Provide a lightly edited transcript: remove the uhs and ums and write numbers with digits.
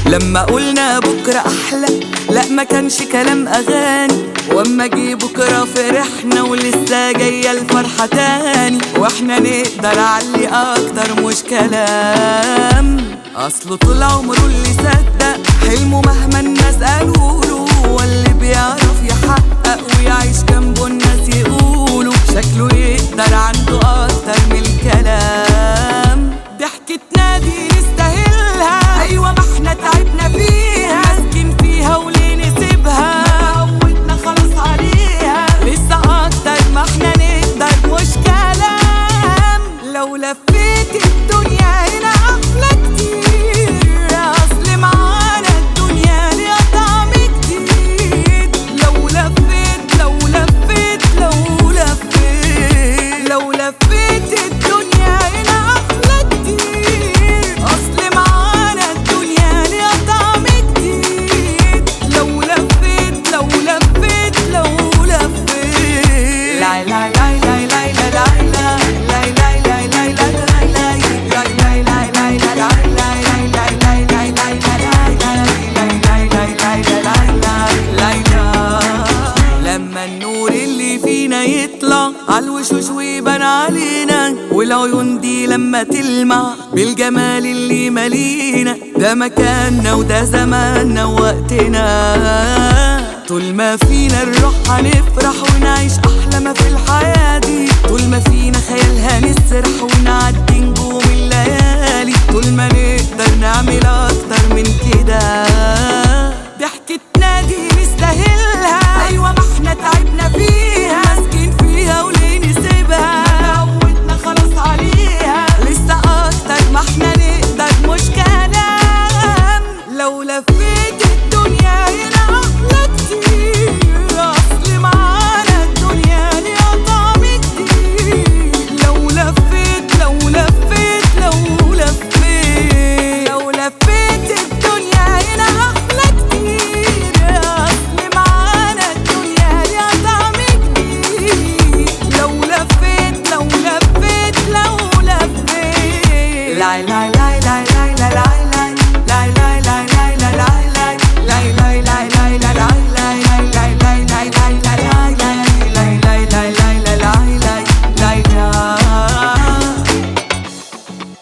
لما قلنا بكرة أحلى، لا ما كانش كلام أغاني، واما جه بكرة فرحنا ولسه جاية الفرحة تاني، واحنا نقدر علي أكتر مش كلام. أصله طول عمره اللي صدق حلمه مهما الناس قالوله، واللي بيعرف يحقق ويعيش جنبه الناس يقولوا شكله يقدر عنده أكتر من الكلام. ضحكتنا دي نستاهلها، أيوة ما احنا تعبنا فيها، ماسكين فيها وليه نسيبها، موتنا خلاص عليها، لسه أكتر ما احنا نقدر مش كلام. لو لفيت الدنيا هنا أحلى كتير، أصل معانا الدنيا ليها طعم جديد. لو لفيت لو لفيت لو لفيت لو لفيت الدنيا هنا أحلى كتير، أصل معانا الدنيا ليها طعم جديد. لو لفيت لو لفيت لو لفيت لا لا لا لا لا لا لما النور اللي فينا يطلع عالوشوش ويبان علينا، والعيون دي لما تلمع بالجمال اللي مالينا، ده مكاننا وده زماننا ووقتنا. طول ما فينا الروح هنفرح ونعيش أحلى ما في الحياة دي، طول ما فينا خيال هنسرح ونعدي نجوم الليالي، طول ما نقدر نعمل أكتر من كده. ضحكتنا دي نستاهلها، أيوة ما احنا تعبنا فيها، ماسكين فيها وليه نسيبها، موتنا خلاص عليها، لسه أكتر ما احنا نقدر مش كلام. لو لفيت الدنيا هنا أحلى كتير، أصل معانا الدنيا ليها طعم جديد. لو لفيت لو لفيت لو لفيت لو لفيت الدنيا هنا أحلى كتير، أصل معانا الدنيا ليها طعم جديد. لو لفيت لو لفيت لو لفيت لا لا لا لا لا لا